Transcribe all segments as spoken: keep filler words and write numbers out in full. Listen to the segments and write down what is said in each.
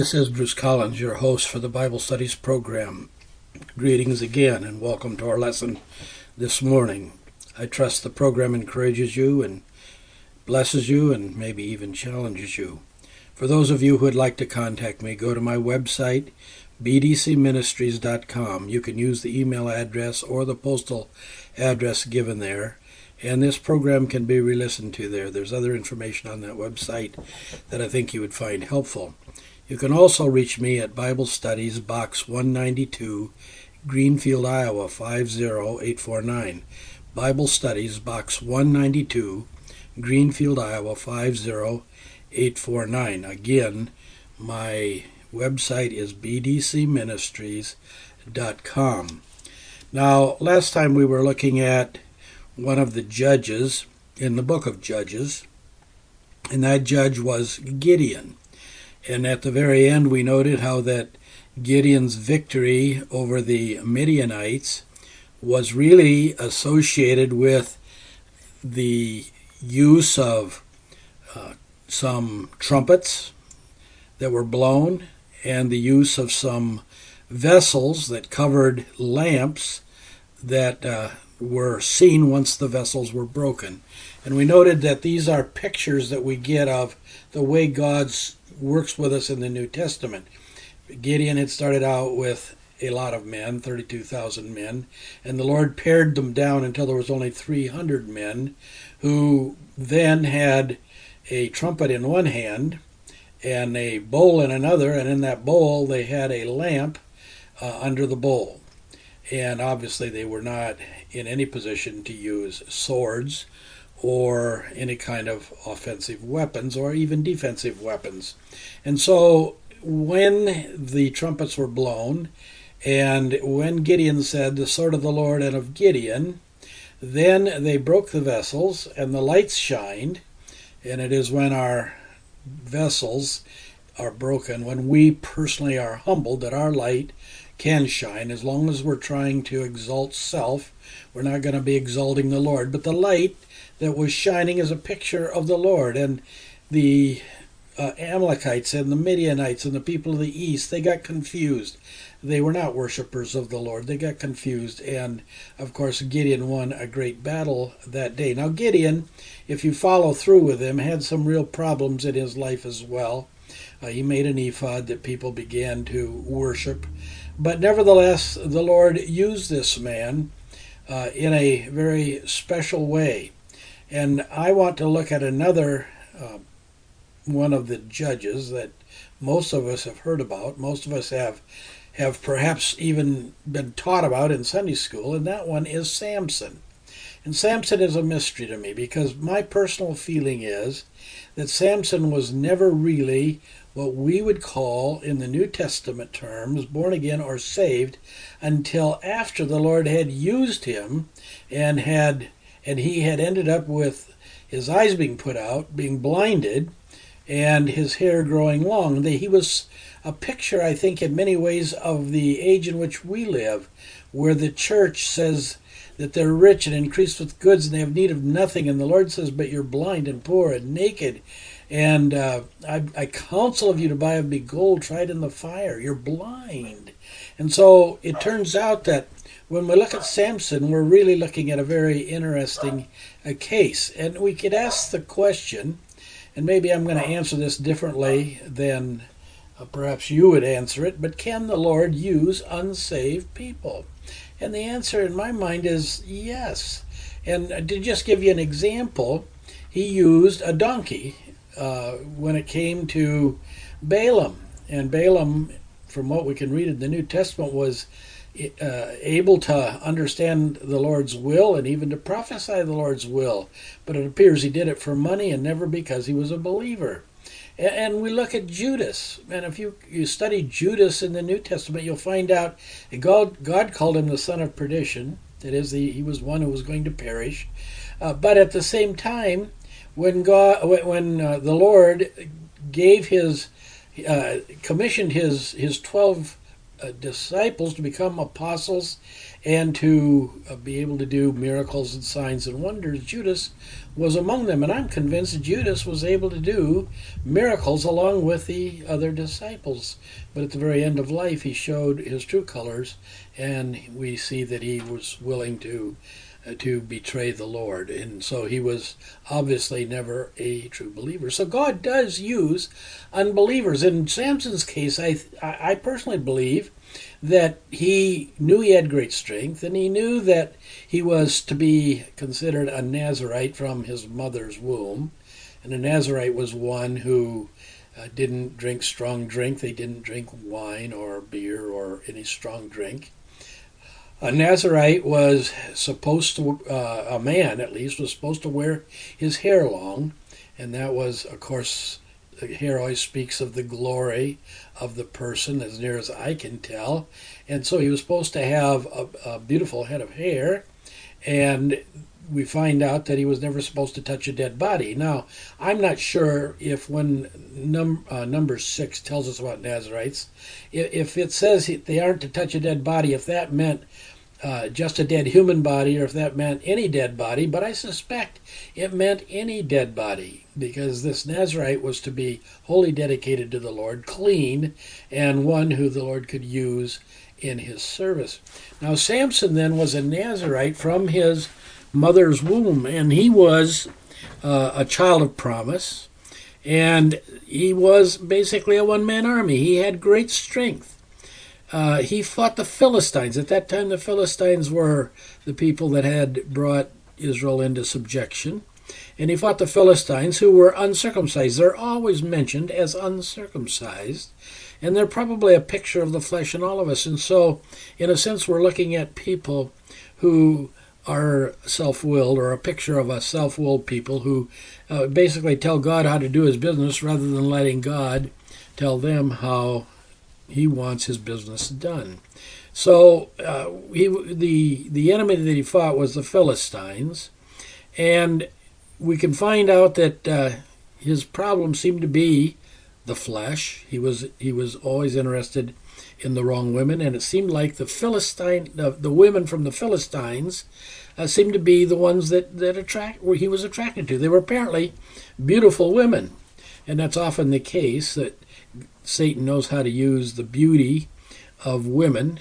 This is Bruce Collins, your host for the Bible Studies program. Greetings again and welcome to our lesson this morning. I trust the program encourages you and blesses you and maybe even challenges you. For those of you who would like to contact me, go to my website, b d c ministries dot com. You can use the email address or the postal address given there, and this program can be re-listened to there. There's other information on that website that I think you would find helpful. You can also reach me at Bible Studies, Box one ninety-two, Greenfield, Iowa, five zero eight four nine. Bible Studies, Box one ninety-two, Greenfield, Iowa, five zero eight four nine. Again, my website is b d c ministries dot com. Now, last time we were looking at one of the judges in the book of Judges, and that judge was Gideon. And at the very end, we noted how that Gideon's victory over the Midianites was really associated with the use of uh, some trumpets that were blown and the use of some vessels that covered lamps that uh, were seen once the vessels were broken. And we noted that these are pictures that we get of the way God's works with us in the New Testament. Gideon had started out with a lot of men, thirty-two thousand men, and the Lord pared them down until there was only three hundred men, who then had a trumpet in one hand and a bowl in another, and in that bowl they had a lamp uh, under the bowl. And obviously they were not in any position to use swords or any kind of offensive weapons or even defensive weapons. And so when the trumpets were blown, and when Gideon said, "The sword of the Lord and of Gideon," then they broke the vessels and the lights shined. And it is when our vessels are broken, when we personally are humbled, that our light can shine. As long as we're trying to exalt self, we're not going to be exalting the Lord. But the light that was shining is a picture of the Lord. And the uh, Amalekites and the Midianites and the people of the east, they got confused. They were not worshipers of the Lord. They got confused. And, of course, Gideon won a great battle that day. Now, Gideon, if you follow through with him, had some real problems in his life as well. Uh, he made an ephod that people began to worship. But nevertheless, the Lord used this man uh, in a very special way. And I want to look at another uh, one of the judges that most of us have heard about. Most of us have have perhaps even been taught about in Sunday school, and that one is Samson. And Samson is a mystery to me because my personal feeling is that Samson was never really what we would call, in the New Testament terms, born again or saved, until after the Lord had used him and had and he had ended up with his eyes being put out, being blinded, and his hair growing long. He was a picture, I think, in many ways of the age in which we live, where the church says that they're rich and increased with goods and they have need of nothing, and the Lord says, "But you're blind and poor and naked, and uh, I, I counsel of you to buy of me gold tried in the fire." You're blind. And so it turns out that when we look at Samson, we're really looking at a very interesting uh, case. And we could ask the question, and maybe I'm going to answer this differently than uh, perhaps you would answer it, but can the Lord use unsaved people? And the answer in my mind is yes. And to just give you an example, he used a donkey uh, when it came to Balaam. And Balaam, from what we can read in the New Testament, was uh, able to understand the Lord's will and even to prophesy the Lord's will. But it appears he did it for money and never because he was a believer. And, and we look at Judas. And if you, you study Judas in the New Testament, you'll find out that God, God called him the son of perdition. That is, the, he was one who was going to perish. Uh, but at the same time, when God, when uh, the Lord gave his, uh, commissioned his his twelve uh, disciples to become apostles and to uh, be able to do miracles and signs and wonders, Judas was among them. And I'm convinced Judas was able to do miracles along with the other disciples. But at the very end of life, he showed his true colors, and we see that he was willing to uh, to betray the Lord. And so he was obviously never a true believer. So God does use unbelievers. In Samson's case, I I personally believe that he knew he had great strength, and he knew that he was to be considered a Nazarite from his mother's womb. And a Nazarite was one who uh, didn't drink strong drink. They didn't drink wine or beer or any strong drink. A Nazarite was supposed to, uh, a man at least, was supposed to wear his hair long, and that was, of course, the hair always speaks of the glory of the person, as near as I can tell. And so he was supposed to have a, a beautiful head of hair, and we find out that he was never supposed to touch a dead body. Now, I'm not sure if when num, uh, number six tells us about Nazarites, if, if it says they aren't to touch a dead body, if that meant Uh, just a dead human body, or if that meant any dead body, but I suspect it meant any dead body, because this Nazarite was to be wholly dedicated to the Lord, clean, and one who the Lord could use in his service. Now, Samson then was a Nazarite from his mother's womb, and he was uh, a child of promise, and he was basically a one-man army. He had great strength. Uh, he fought the Philistines. At that time, the Philistines were the people that had brought Israel into subjection. And he fought the Philistines, who were uncircumcised. They're always mentioned as uncircumcised. And they're probably a picture of the flesh in all of us. And so, in a sense, we're looking at people who are self-willed, or a picture of a self-willed people who uh, basically tell God how to do his business rather than letting God tell them how he wants his business done. So uh, he, the the enemy that he fought was the Philistines, and we can find out that uh, his problem seemed to be the flesh. He was he was always interested in the wrong women, and it seemed like the Philistine the, the women from the Philistines uh, seemed to be the ones that that attract where he was attracted to. They were apparently beautiful women, and that's often the case, that Satan knows how to use the beauty of women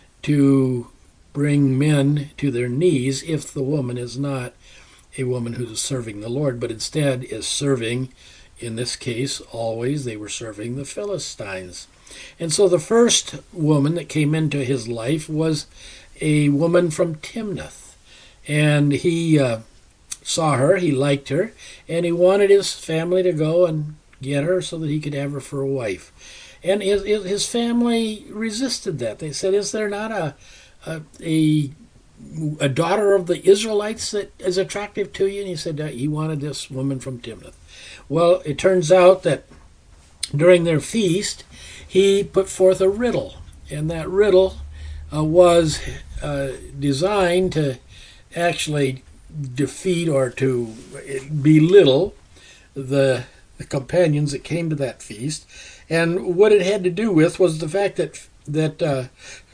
to bring men to their knees if the woman is not a woman who's serving the Lord, but instead is serving, in this case, always they were serving the Philistines. And so the first woman that came into his life was a woman from Timnath. And he uh, saw her, he liked her, and he wanted his family to go and get her so that he could have her for a wife. And his, his family resisted that. They said, is there not a, a a a daughter of the Israelites that is attractive to you? And he said that he wanted this woman from Timnath. Well, it turns out that during their feast, he put forth a riddle. And that riddle uh, was uh, designed to actually defeat or to belittle the the companions that came to that feast. And what it had to do with was the fact that that uh,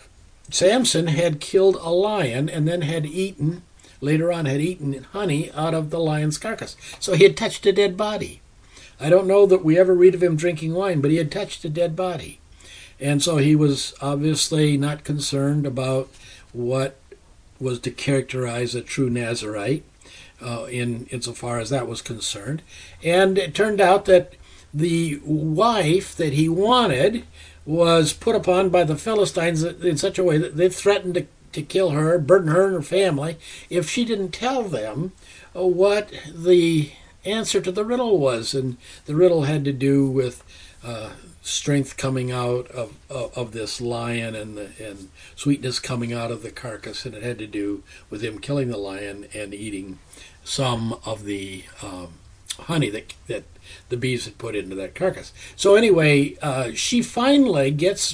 Samson had killed a lion and then had eaten, later on had eaten honey out of the lion's carcass. So he had touched a dead body. I don't know that we ever read of him drinking wine, but he had touched a dead body. And so he was obviously not concerned about what was to characterize a true Nazarite. Uh, in insofar as that was concerned. And it turned out that the wife that he wanted was put upon by the Philistines in such a way that they threatened to, to kill her, burden her and her family, if she didn't tell them uh, what the answer to the riddle was. And the riddle had to do with uh, strength coming out of, of, of this lion, and, the, and sweetness coming out of the carcass, and it had to do with him killing the lion and eating some of the um, honey that that the bees had put into that carcass. So anyway, uh, she finally gets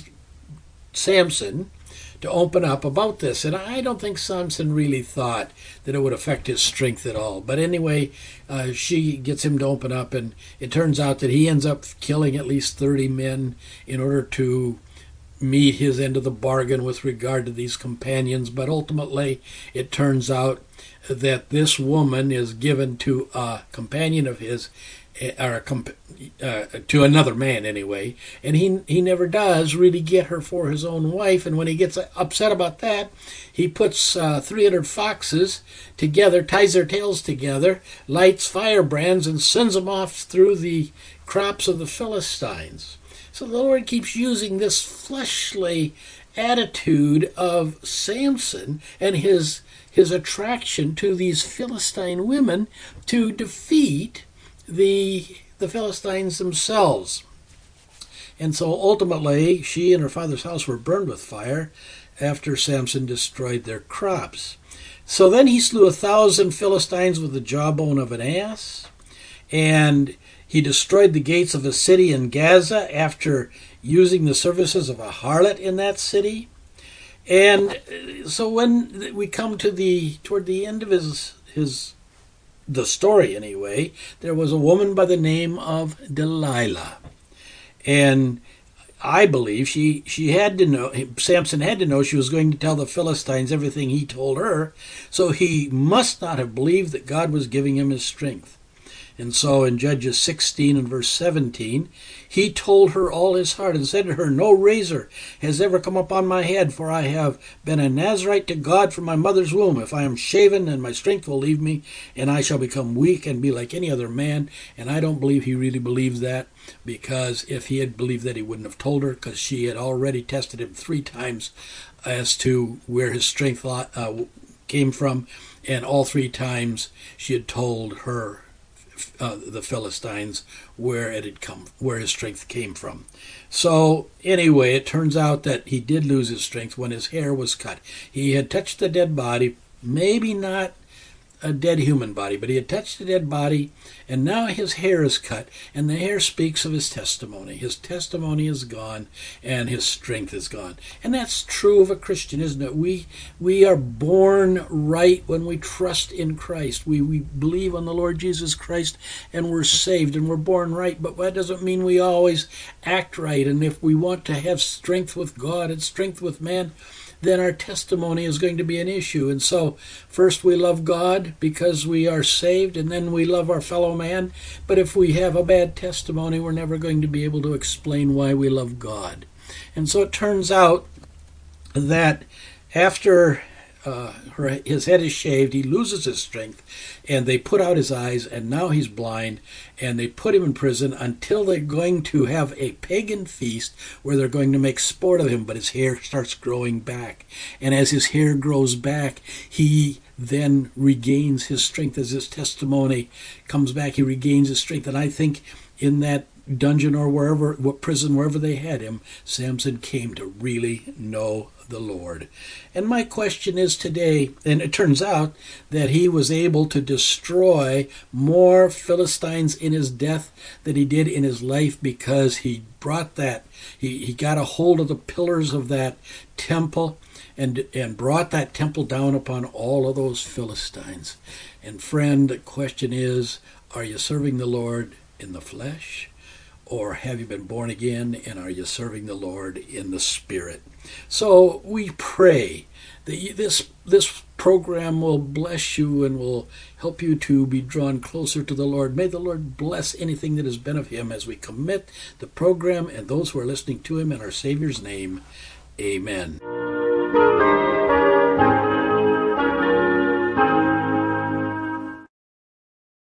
Samson to open up about this, and I don't think Samson really thought that it would affect his strength at all. But anyway, uh, she gets him to open up, and it turns out that he ends up killing at least thirty men in order to meet his end of the bargain with regard to these companions, but ultimately it turns out that this woman is given to a companion of his, or a comp- uh, to another man anyway, and he he never does really get her for his own wife. And when he gets upset about that, he puts uh, three hundred foxes together, ties their tails together, lights firebrands, and sends them off through the crops of the Philistines. So the Lord keeps using this fleshly attitude of Samson and his his attraction to these Philistine women to defeat the the Philistines themselves. And so ultimately, she and her father's house were burned with fire after Samson destroyed their crops. So then he slew a thousand Philistines with the jawbone of an ass, and he destroyed the gates of a city in Gaza after using the services of a harlot in that city. And so when we come to the toward the end of his his the story anyway, there was a woman by the name of Delilah. And I believe she, she had to know, Samson had to know she was going to tell the Philistines everything he told her, so he must not have believed that God was giving him his strength. And so in Judges sixteen and verse seventeen, he told her all his heart and said to her, "No razor has ever come upon my head, for I have been a Nazarite to God from my mother's womb. If I am shaven, then my strength will leave me, and I shall become weak and be like any other man." And I don't believe he really believed that, because if he had believed that, he wouldn't have told her, because she had already tested him three times as to where his strength uh, came from, and all three times she had told her Uh, the Philistines where it had come, where his strength came from. So anyway, it turns out that he did lose his strength when his hair was cut. He had touched the dead body, maybe not a dead human body, but he had touched the dead body, and now his hair is cut, and the hair speaks of his testimony. His testimony is gone, and his strength is gone. And that's true of a Christian, isn't it? We we are born right when we trust in Christ. We, we believe on the Lord Jesus Christ, and we're saved, and we're born right, but that doesn't mean we always act right. And if we want to have strength with God and strength with man, then our testimony is going to be an issue. And so first we love God because we are saved, and then we love our fellow man. But if we have a bad testimony, we're never going to be able to explain why we love God. And so it turns out that after uh, her, his head is shaved, he loses his strength, and they put out his eyes, and now he's blind, and they put him in prison until they're going to have a pagan feast where they're going to make sport of him, but his hair starts growing back. And as his hair grows back, he then regains his strength. As his testimony comes back, he regains his strength. And I think in that dungeon or wherever, what prison, wherever they had him, Samson came to really know the Lord. And my question is today, and it turns out that he was able to destroy more Philistines in his death than he did in his life, because he brought that, he, he got a hold of the pillars of that temple and and brought that temple down upon all of those Philistines. And friend, the question is, are you serving the Lord in the flesh? Or have you been born again, and are you serving the Lord in the Spirit? So we pray that this this program will bless you and will help you to be drawn closer to the Lord. May the Lord bless anything that has been of him as we commit the program and those who are listening to him in our Savior's name. Amen.